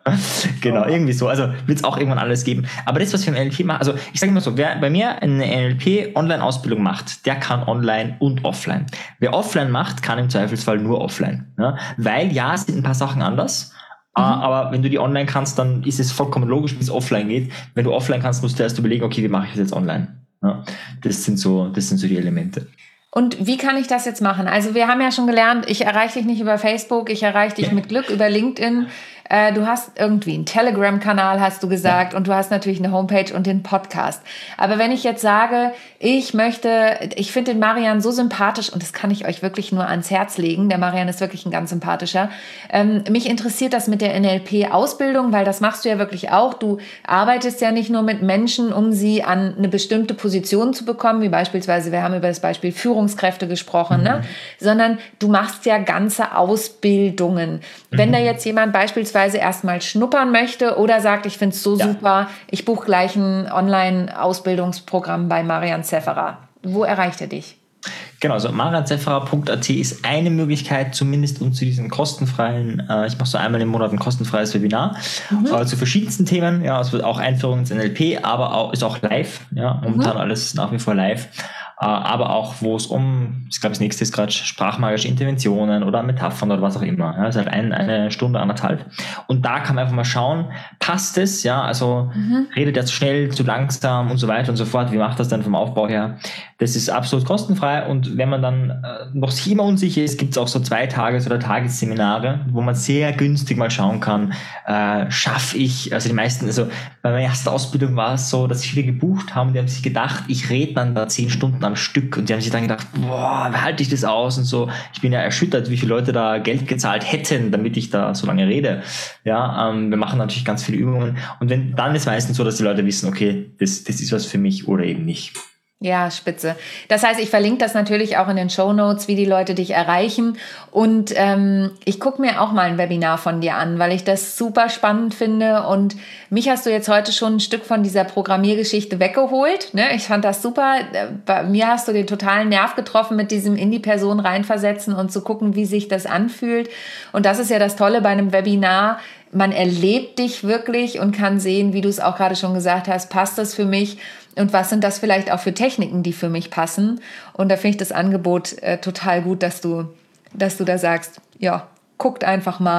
Genau, irgendwie so. Also wird es auch irgendwann alles geben. Aber das, was wir im NLP machen, also ich sage immer so, wer bei mir eine NLP-Online-Ausbildung macht, der kann online und offline. Wer offline macht, kann im Zweifelsfall nur offline. Ja? Weil ja, es sind ein paar Sachen anders. Aber wenn du die online kannst, dann ist es vollkommen logisch, wie es offline geht. Wenn du offline kannst, musst du erst überlegen, okay, wie mache ich das jetzt online? Ja, das sind so die Elemente. Und wie kann ich das jetzt machen? Also wir haben ja schon gelernt, ich erreiche dich nicht über Facebook, ich erreiche dich mit Glück über LinkedIn. Du hast irgendwie einen Telegram-Kanal, hast du gesagt, und du hast natürlich eine Homepage und den Podcast. Aber wenn ich jetzt sage, ich finde den Marian so sympathisch, und das kann ich euch wirklich nur ans Herz legen, der Marian ist wirklich ein ganz sympathischer. Mich interessiert das mit der NLP-Ausbildung, weil das machst du ja wirklich auch. Du arbeitest ja nicht nur mit Menschen, um sie an eine bestimmte Position zu bekommen, wie beispielsweise, wir haben über das Beispiel Führungskräfte gesprochen, ne? Sondern du machst ja ganze Ausbildungen. Wenn da jetzt jemand beispielsweise erstmal schnuppern möchte oder sagt, ich finde es so super, ich buche gleich ein Online-Ausbildungsprogramm bei Marian Zefferer. Wo erreicht er dich? Genau, also marianzefferer.at ist eine Möglichkeit, zumindest um zu diesen kostenfreien, ich mache so einmal im Monat ein kostenfreies Webinar zu verschiedensten Themen. Ja, es wird auch Einführung ins NLP, aber ist auch live. Ja, momentan alles nach wie vor live. Aber auch, wo es ich glaube, das nächste ist gerade sprachmagische Interventionen oder Metaphern oder was auch immer. Ja, das ist halt eine Stunde, 1,5. Und da kann man einfach mal schauen, passt es? Ja, also redet er zu schnell, zu langsam und so weiter und so fort. Wie macht das dann vom Aufbau her? Das ist absolut kostenfrei. Und wenn man dann noch sich immer unsicher ist, gibt es auch so 2-Tages- oder Tagesseminare, wo man sehr günstig mal schauen kann, schaffe ich, also die meisten, also bei meiner ersten Ausbildung war es so, dass viele gebucht haben, die haben sich gedacht, ich rede dann da 10 Stunden am Stück, und die haben sich dann gedacht, boah, wie halte ich das aus und so. Ich bin ja erschüttert, wie viele Leute da Geld gezahlt hätten, damit ich da so lange rede. Ja, wir machen natürlich ganz viele Übungen, und dann ist meistens so, dass die Leute wissen, okay, das ist was für mich oder eben nicht. Ja, spitze. Das heißt, ich verlinke das natürlich auch in den Shownotes, wie die Leute dich erreichen. Und ich gucke mir auch mal ein Webinar von dir an, weil ich das super spannend finde. Und mich hast du jetzt heute schon ein Stück von dieser Programmiergeschichte weggeholt. Ne? Ich fand das super. Bei mir hast du den totalen Nerv getroffen mit diesem in die Person reinversetzen und zu gucken, wie sich das anfühlt. Und das ist ja das Tolle bei einem Webinar. Man erlebt dich wirklich und kann sehen, wie du es auch gerade schon gesagt hast, passt das für mich? Und was sind das vielleicht auch für Techniken, die für mich passen? Und da finde ich das Angebot total gut, dass du da sagst, ja, guckt einfach mal,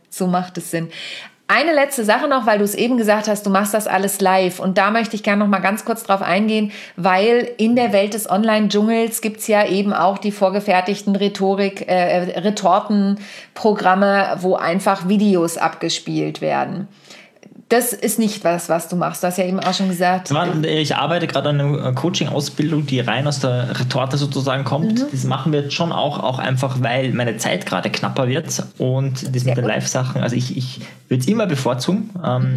So macht es Sinn. Eine letzte Sache noch, weil du es eben gesagt hast, du machst das alles live. Und da möchte ich gerne noch mal ganz kurz drauf eingehen, weil in der Welt des Online-Dschungels gibt es ja eben auch die vorgefertigten Retortenprogramme, wo einfach Videos abgespielt werden. Das ist nicht was du machst. Du hast ja eben auch schon gesagt. Ich arbeite gerade an einer Coaching-Ausbildung, die rein aus der Retorte sozusagen kommt. Das machen wir jetzt schon auch einfach, weil meine Zeit gerade knapper wird und das mit den Live-Sachen, also ich würde es immer bevorzugen.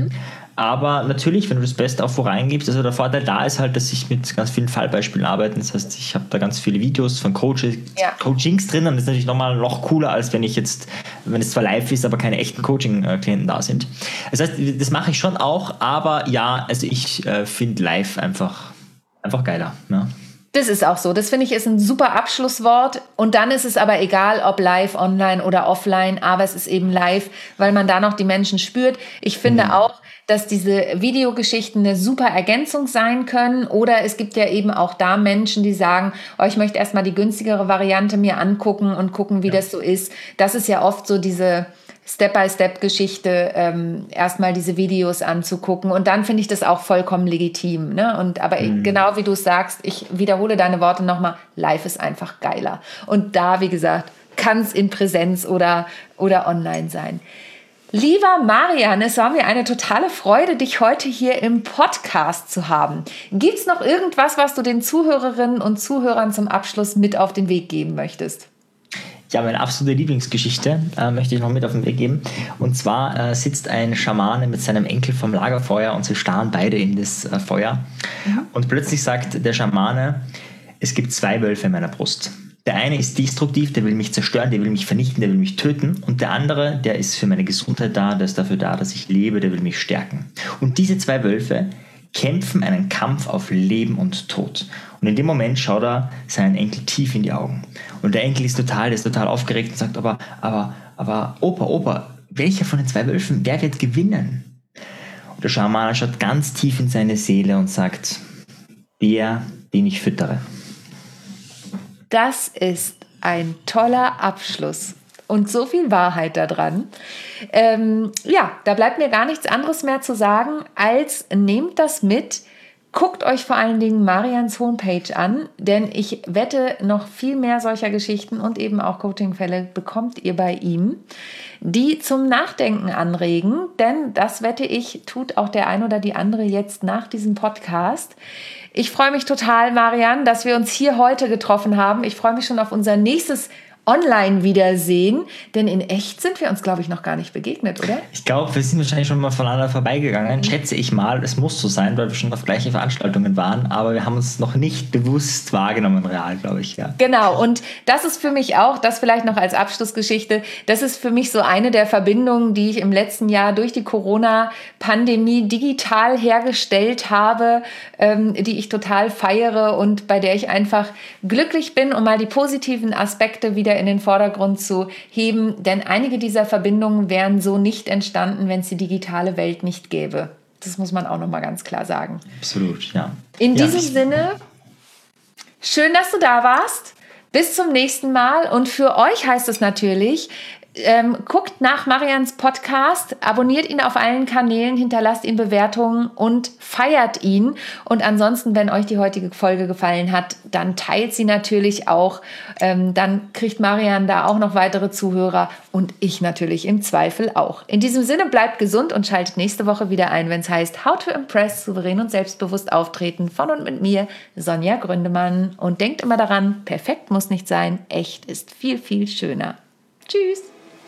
Aber natürlich, wenn du das Beste auch voreingibst, also der Vorteil da ist halt, dass ich mit ganz vielen Fallbeispielen arbeite. Das heißt, ich habe da ganz viele Videos von Coachings drin und das ist natürlich nochmal noch cooler, als wenn es zwar live ist, aber keine echten Coaching-Klienten da sind. Das heißt, das mache ich schon auch, aber ja, also ich finde live einfach geiler. Ja. Das ist auch so. Das finde ich ist ein super Abschlusswort. Und dann ist es aber egal, ob live, online oder offline, aber es ist eben live, weil man da noch die Menschen spürt. Ich finde auch, dass diese Videogeschichten eine super Ergänzung sein können. Oder es gibt ja eben auch da Menschen, die sagen, ich möchte erstmal die günstigere Variante mir angucken und gucken, wie das so ist. Das ist ja oft so diese Step-by-Step-Geschichte, erstmal diese Videos anzugucken. Und dann finde ich das auch vollkommen legitim. Ne? Aber genau wie du es sagst, ich wiederhole deine Worte nochmal, live ist einfach geiler. Und da, wie gesagt, kann es in Präsenz oder online sein. Lieber Marian, es war mir eine totale Freude, dich heute hier im Podcast zu haben. Gibt es noch irgendwas, was du den Zuhörerinnen und Zuhörern zum Abschluss mit auf den Weg geben möchtest? Ja, meine absolute Lieblingsgeschichte möchte ich noch mit auf den Weg geben. Und zwar sitzt ein Schamane mit seinem Enkel vom Lagerfeuer und sie starren beide in das Feuer. Und plötzlich sagt der Schamane, es gibt 2 Wölfe in meiner Brust. Der eine ist destruktiv, der will mich zerstören, der will mich vernichten, der will mich töten. Und der andere, der ist für meine Gesundheit da, der ist dafür da, dass ich lebe, der will mich stärken. Und diese 2 Wölfe kämpfen einen Kampf auf Leben und Tod. Und in dem Moment schaut er seinen Enkel tief in die Augen. Und der Enkel ist total aufgeregt und sagt, aber Opa, welcher von den 2 Wölfen, wer wird gewinnen? Und der Schamane schaut ganz tief in seine Seele und sagt, der, den ich füttere. Das ist ein toller Abschluss. Und so viel Wahrheit da dran. Da bleibt mir gar nichts anderes mehr zu sagen, als nehmt das mit. Guckt euch vor allen Dingen Marians Homepage an, denn ich wette, noch viel mehr solcher Geschichten und eben auch Coachingfälle bekommt ihr bei ihm, die zum Nachdenken anregen, denn das wette ich, tut auch der ein oder die andere jetzt nach diesem Podcast. Ich freue mich total, Marian, dass wir uns hier heute getroffen haben. Ich freue mich schon auf unser nächstes Online-Wiedersehen, denn in echt sind wir uns, glaube ich, noch gar nicht begegnet, oder? Ich glaube, wir sind wahrscheinlich schon mal voneinander vorbeigegangen, schätze ich mal. Es muss so sein, weil wir schon auf gleiche Veranstaltungen waren, aber wir haben uns noch nicht bewusst wahrgenommen, real, glaube ich. Ja. Genau, und das ist für mich auch, das vielleicht noch als Abschlussgeschichte, das ist für mich so eine der Verbindungen, die ich im letzten Jahr durch die Corona-Pandemie digital hergestellt habe, die ich total feiere und bei der ich einfach glücklich bin, um mal die positiven Aspekte wieder in den Vordergrund zu heben, denn einige dieser Verbindungen wären so nicht entstanden, wenn es die digitale Welt nicht gäbe. Das muss man auch noch mal ganz klar sagen. Absolut, ja. In diesem Sinne, schön, dass du da warst. Bis zum nächsten Mal. Und für euch heißt es natürlich, guckt nach Marians Podcast, abonniert ihn auf allen Kanälen, hinterlasst ihm Bewertungen und feiert ihn. Und ansonsten, wenn euch die heutige Folge gefallen hat, dann teilt sie natürlich auch. Dann kriegt Marian da auch noch weitere Zuhörer und ich natürlich im Zweifel auch. In diesem Sinne, bleibt gesund und schaltet nächste Woche wieder ein, wenn es heißt How to Impress, souverän und selbstbewusst auftreten von und mit mir, Sonja Gründemann. Und denkt immer daran, perfekt muss nicht sein, echt ist viel, viel schöner. Tschüss!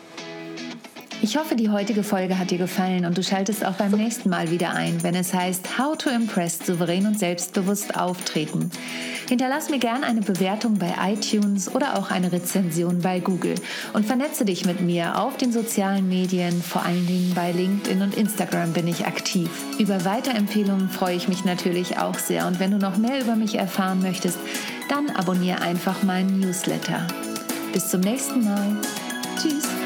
Ich hoffe, die heutige Folge hat dir gefallen und du schaltest auch beim nächsten Mal wieder ein, wenn es heißt How to Impress, souverän und selbstbewusst auftreten. Hinterlass mir gerne eine Bewertung bei iTunes oder auch eine Rezension bei Google und vernetze dich mit mir auf den sozialen Medien, vor allen Dingen bei LinkedIn und Instagram bin ich aktiv. Über Weiterempfehlungen freue ich mich natürlich auch sehr und wenn du noch mehr über mich erfahren möchtest, dann abonniere einfach meinen Newsletter. Bis zum nächsten Mal. Tschüss.